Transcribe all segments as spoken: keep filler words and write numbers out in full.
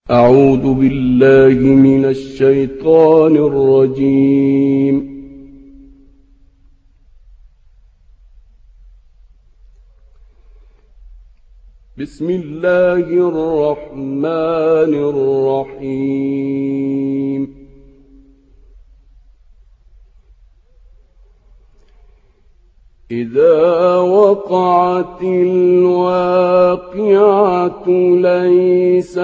أعوذ بالله من الشيطان الرجيم. بسم الله الرحمن الرحيم. إذا وقعت الواقعة ليس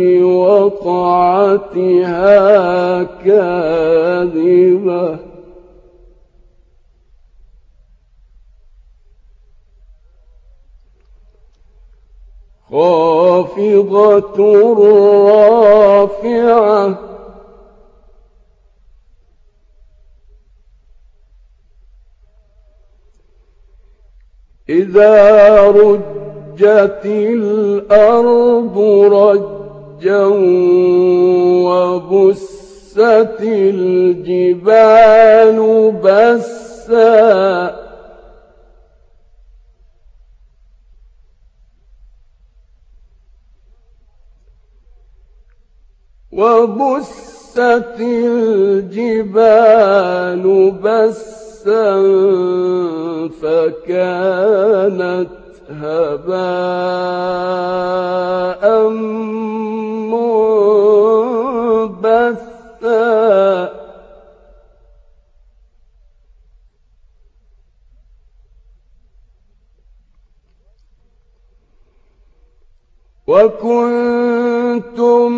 لوقعتها كاذبة خافضة رافعة إذا رجت الأرض رجا وبست الجبال بسا وبست الجبال بسا فكانت هباء منبثا وكنتم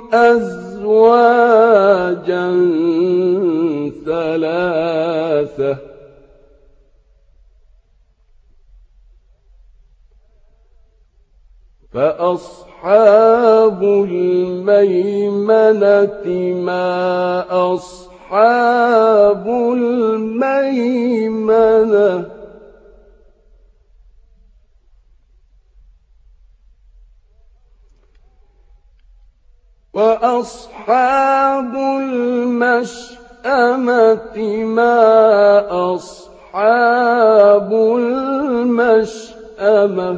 أزواجا ثلاثة فأصحاب الميمنة ما أصحاب الميمنة وأصحاب المشأمة ما أصحاب المشأمة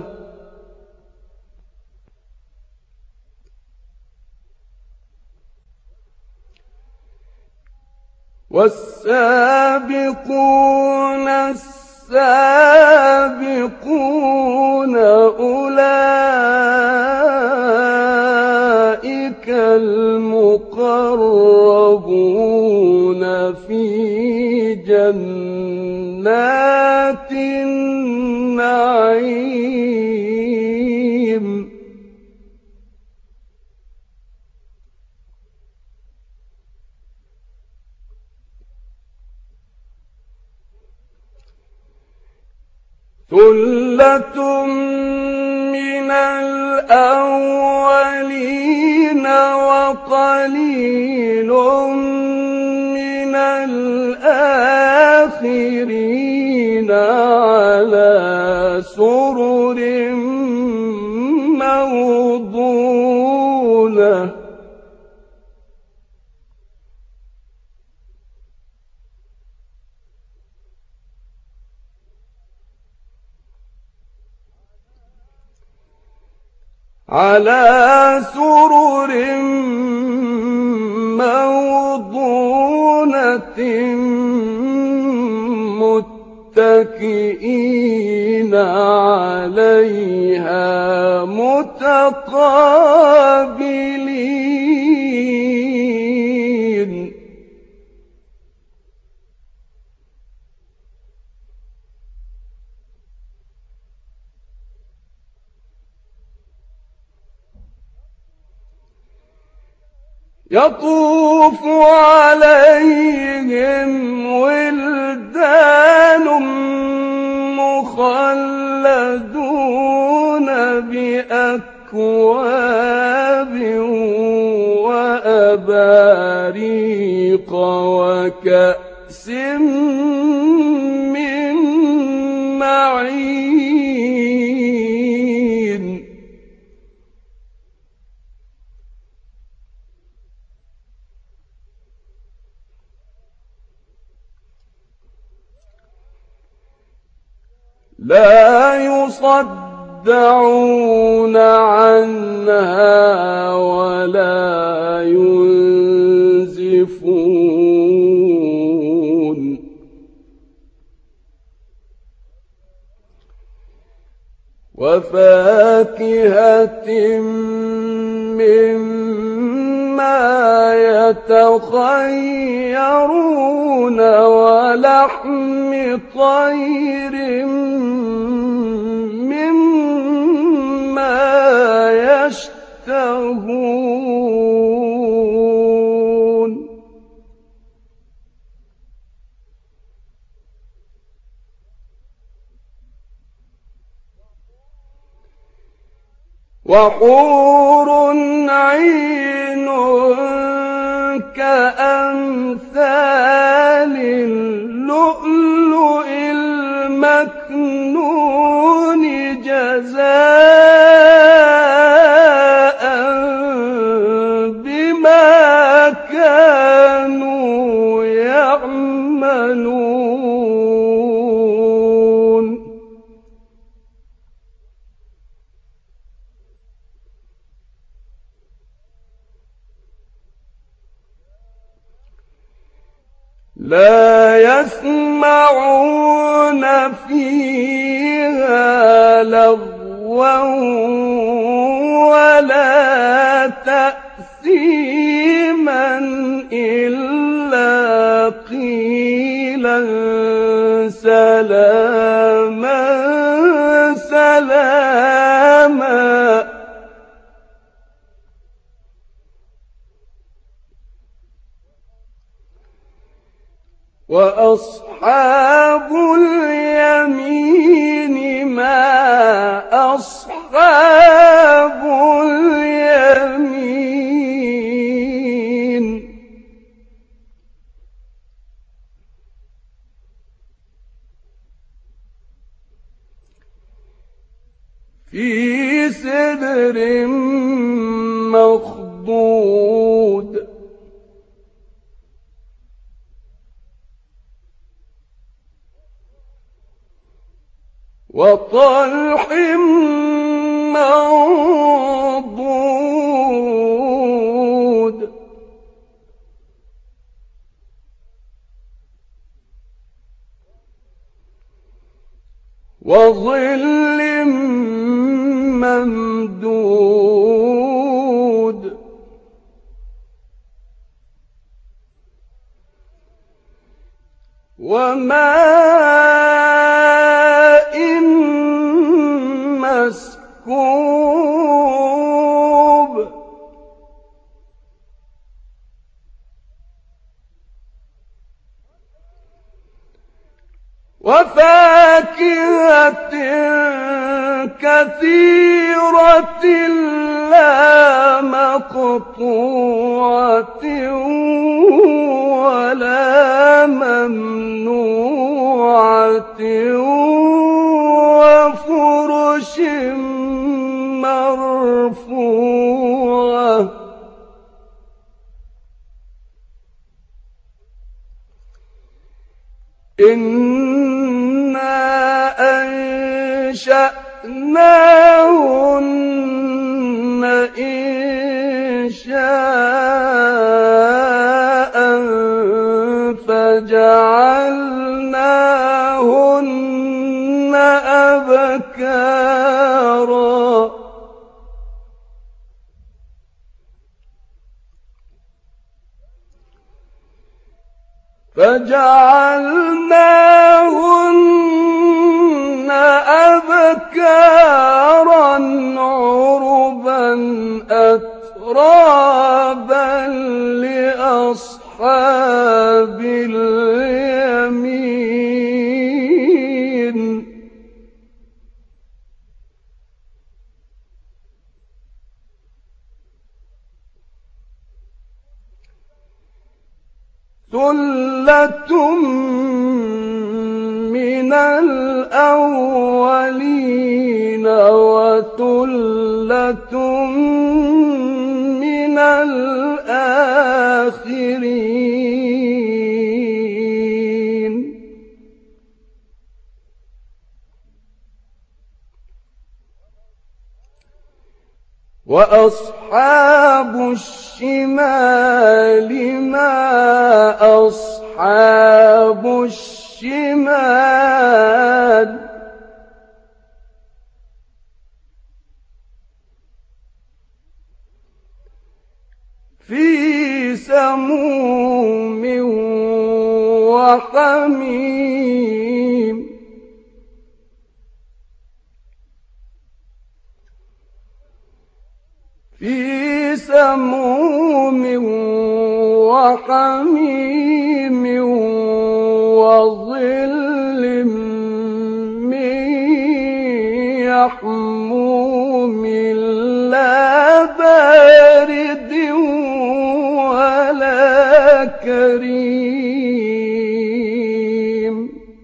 والسابقون السابقون أولئك المقربون في جنات النعيم ثلة من الأولين وقليل من الآخرين على سرر موضونة على سرر موضونة متكئين عليها متقابلين يطوف عليهم ولدان مخلدون بأكواب وأباريق وكأس من معين لا يصدقون يصدعون عنها ولا ينزفون وفاكهة مما يتخيرون ولحم طير مما يشتهون وحور عين كأمثال اللؤلؤ المكنون جزاء بما كانوا يعملون لا يسمعون فيها لغوا ولا تأثيما إلا قيلا سلاما سلاما وأصحاب اليمين ما أصحاب اليمين في سدر مخضود وطلح منضود وظل ممدود وماء مسكوب وفاكهة كثيرة لا مقطوعة ولا ممنوعة وفرش مرفوعة إنا أنشأناهن إنشاء فجعلناهن أبكارا فجعلناهن أبكارا عربا أترابا لأصحاب اليمين ثلة من الأولين وثلة من الآخرين وأصحاب الشمال ما أصحاب الشمال في سموم وحميم في سموم وحميم وظل من يحموم لا بارد ولا كريم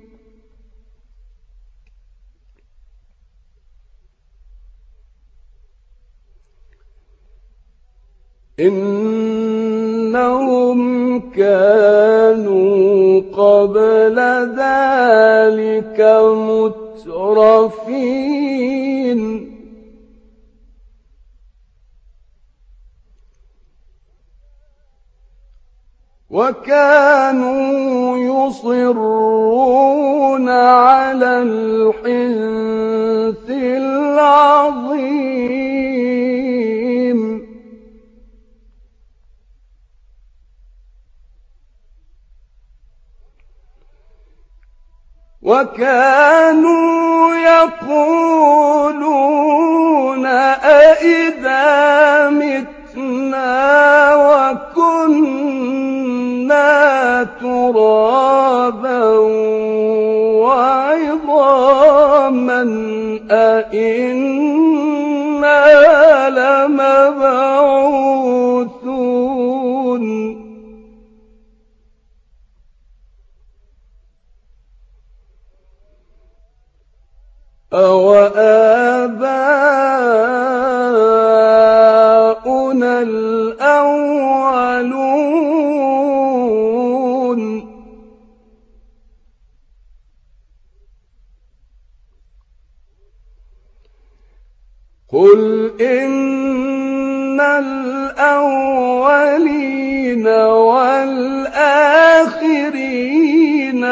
إنهم كانوا قبل ذلك مترفين وكانوا يصرون على الحنث العظيم وكانوا يقولون أئذا متنا وكنا ترابا وعظاما أئنا لمبعوثون أَوَآبَاؤُنَا الْأَوَّلُونَ قُلْ إِنَّ الْأَوَّلِينَ وَالْآخِرِينَ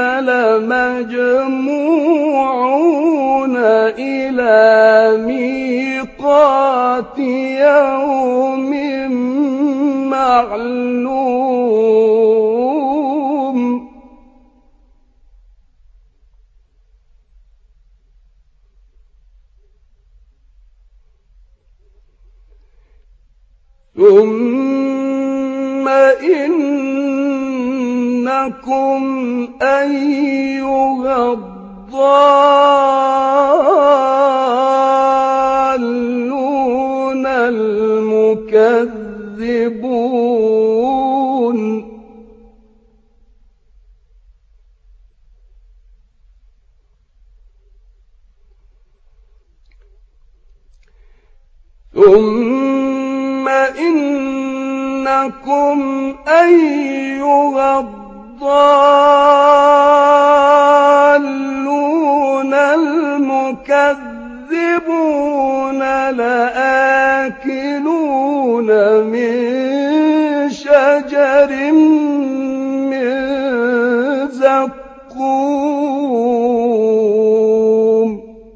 لَمَجْمُوعُونَ إِلَى مِيقَاتِ يَوْمٍ مَّعْلُومٍ ثُمَّ إِنَّكُمْ أَيُّهَا الضَّالُّونَ الْمُكَذِّبُونَ ثُمَّ إِنَّكُمْ أَيُّهَا الضَّالُّونَ الْمُكَذِّبُونَ لَآكِلُونَ مِن شَجَرٍ مِّن زَقُّومٍ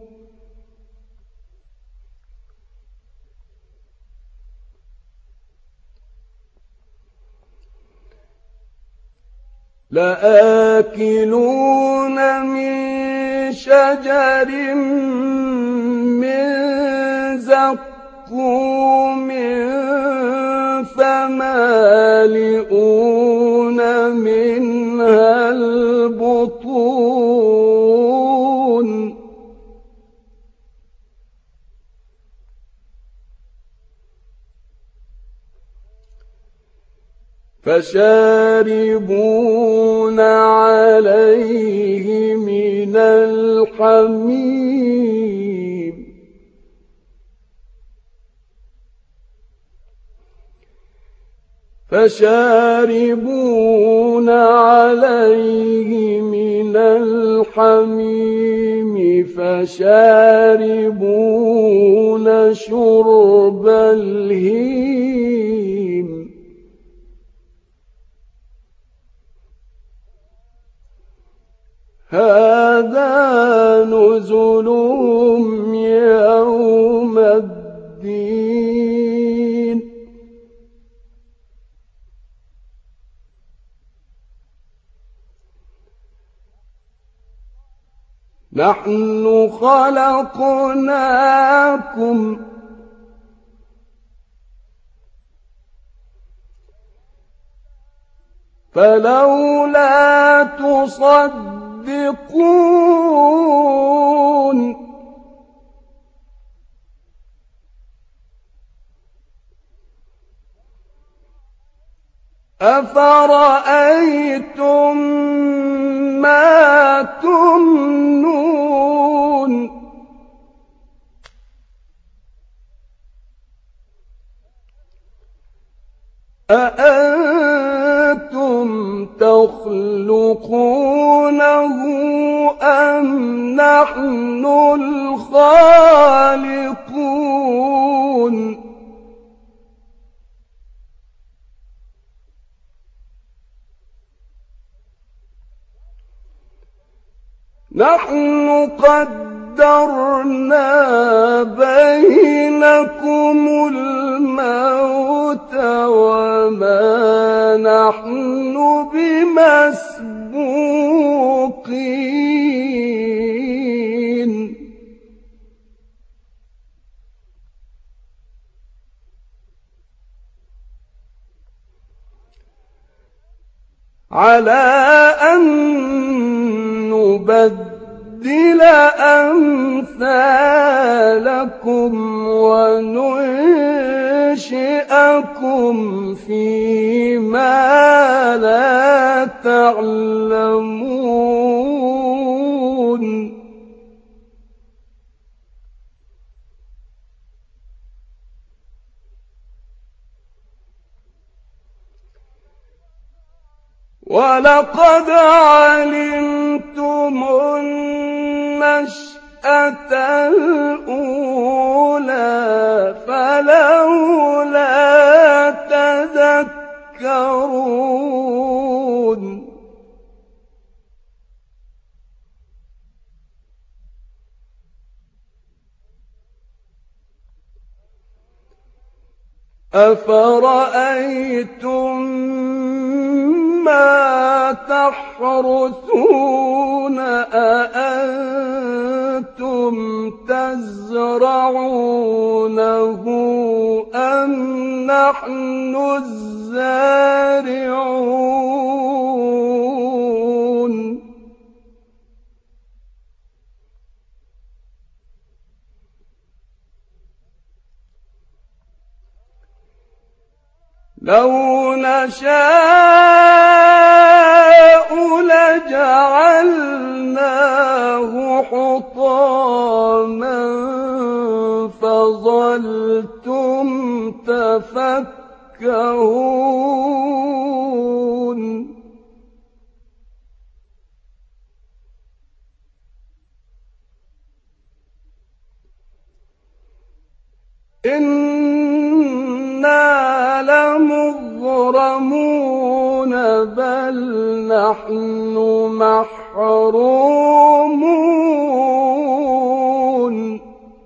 لآكلون من شجر من زقوم فمالئون منها البطون فشاربون عليه من الحميم فشاربون عليه من الحميم فشاربون شرب الهيم هذا نزلهم يوم الدين نحن خلقناكم فلولا تصدقون أفرأيتم ما تمنون أأنتم تخلقونه أم نحن الخالقون نحن قدرنا بينكم الموت وما نحن بمسبوقين على أن نبدل أمثالكم وننشئكم فيما لا تعلمون ولقد علمتم النشأة الأولى فلولا تذكرون أفرأيتم ما تحرثون أأنتم تزرعونه أم نحن الزارعون لو نشاء لجعلناه حطاما فظلتم تفكهون إنا لمغرمون بل نحن محرومون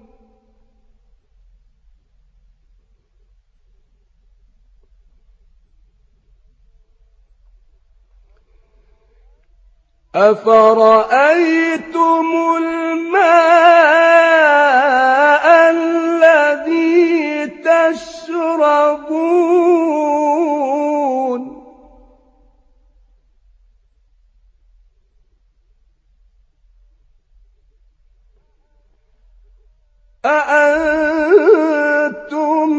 أفرأيتم الماء الذي تشربون أأنتم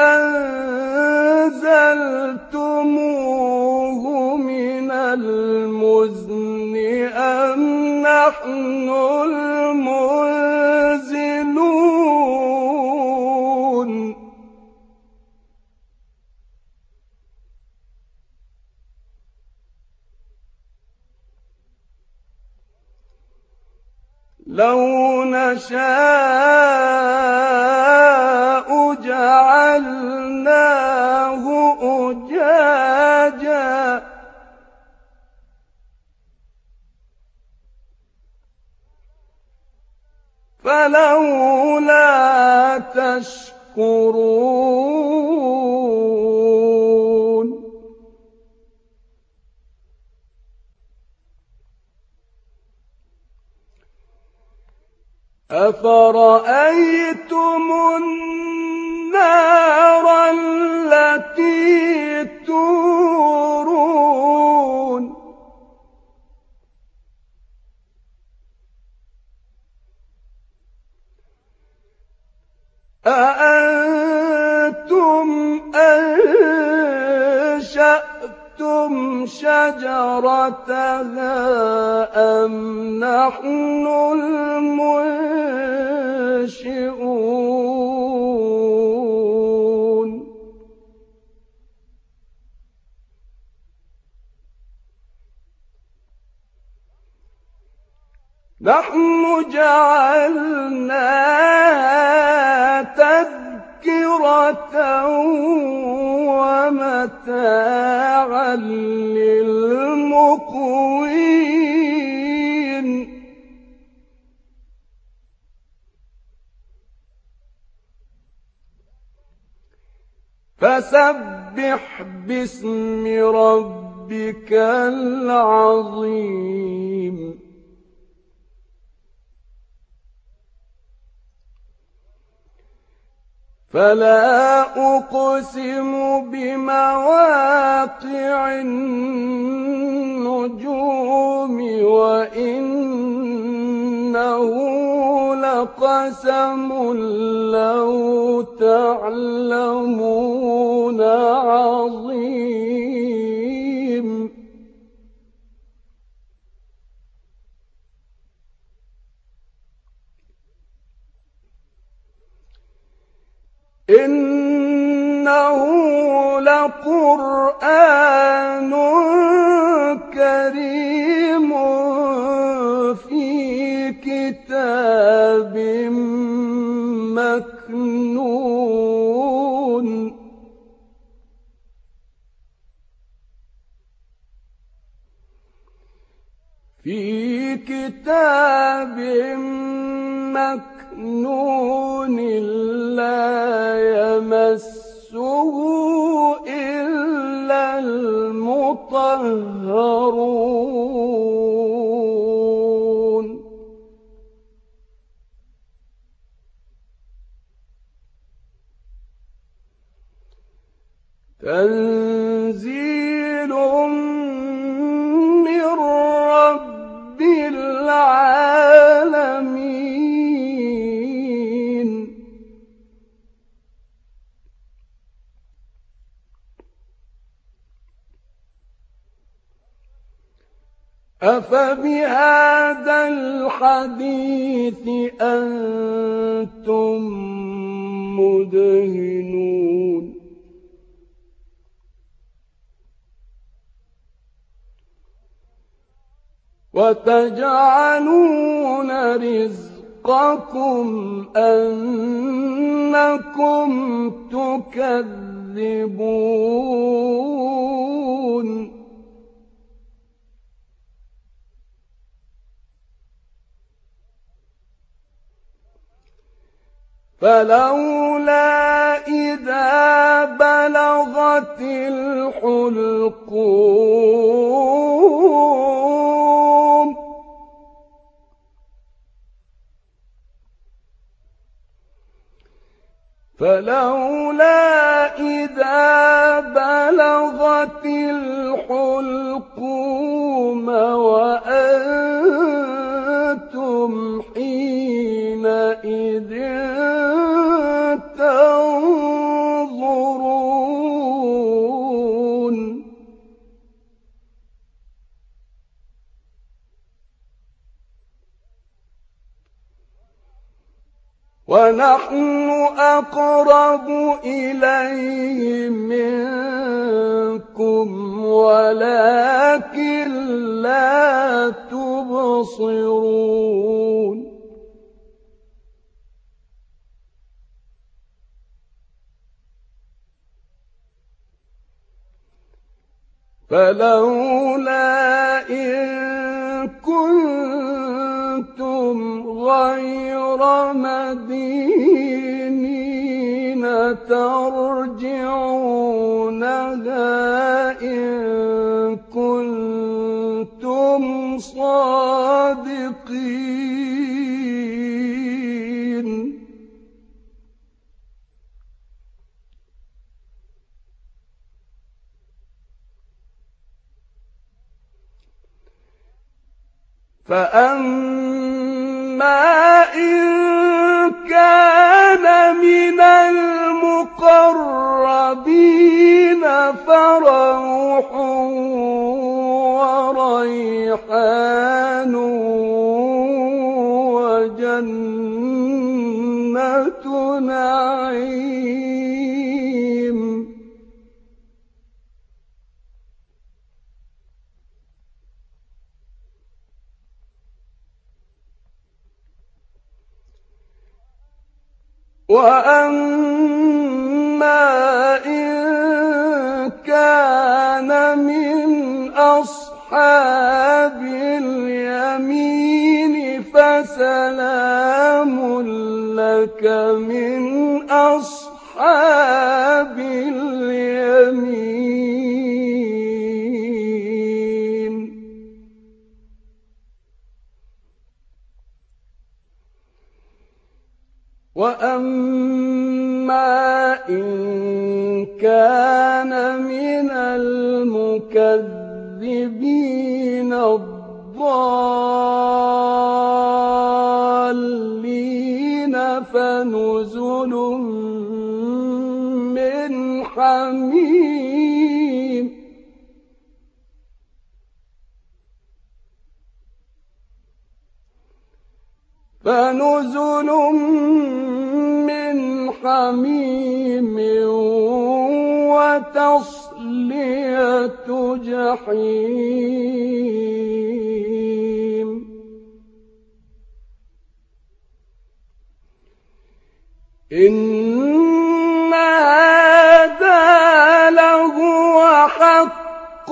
أنزلتموه من المزن أم نحن المنزلون لَوْ نَشَاءُ جَعَلْنَاهُ أُجَاجًا فَلَوْلَا تَشْكُرُونَ أَفَرَأَيْتُمُ النَّارَ الَّتِي تُورُونَ أَأَنتُمْ أَنشَأْتُمْ شَجَرَتَهَا أَمْ نَحْنُ الْمُنشِئُونَ نَحْنُ جَعَلْنَاهَا تَذْكِرَةً وَمَتَاعًا لِّلْمُقْوِينَ فَسَبِّحْ بِاسْمِ رَبِّكَ الْعَظِيمِ فَلَا أُقْسِمُ بِمَوَاقِعِ النُّجُومِ وَإِنَّهُ لَقَسَمٌ لَّوْ تَعْلَمُونَ عَظِيمٌ إِنَّهُ لَقُرْآنٌ كَرِيمٌ فِي كِتَابٍ مَّكْنُونٍ في كتاب مكنون لا يمسه إلا المطهرون تنزيل من رب العالمين أفبهذا الحديث أنتم مدهنون وتجعلون رزقكم أنكم تكذبون فلولا إذا بلغت الحلقوم فلولا إذا بلغت الحلقوم وأنتم حينئذ تنظرون ونحن أقرب إليه منكم ولكن لا تبصرون فلولا إن كنتم غير مدينين ترجعونها إن كنتم صادقين. فأما إن كان من المقربين فروح وريحان وجنة نعيم. وأما إن كان من أصحاب اليمين فسلام لك من أصحاب اليمين. وأما إن كان من المكذبين الضالين فنزل من حميم. فنزل من حميم وتصلية جحيم. إن هذا لهو حق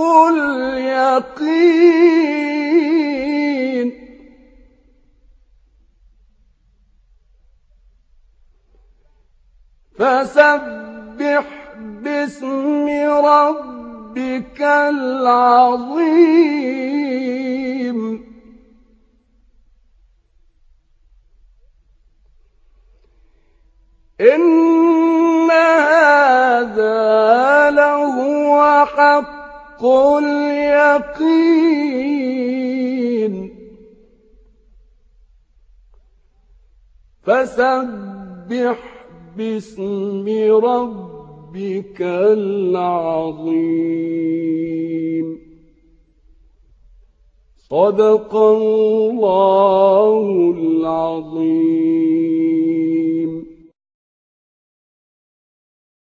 اليقين. فسبح باسم ربك العظيم. إن هذا لهو حق اليقين. فسبح باسم ربك العظيم. صدق الله العظيم.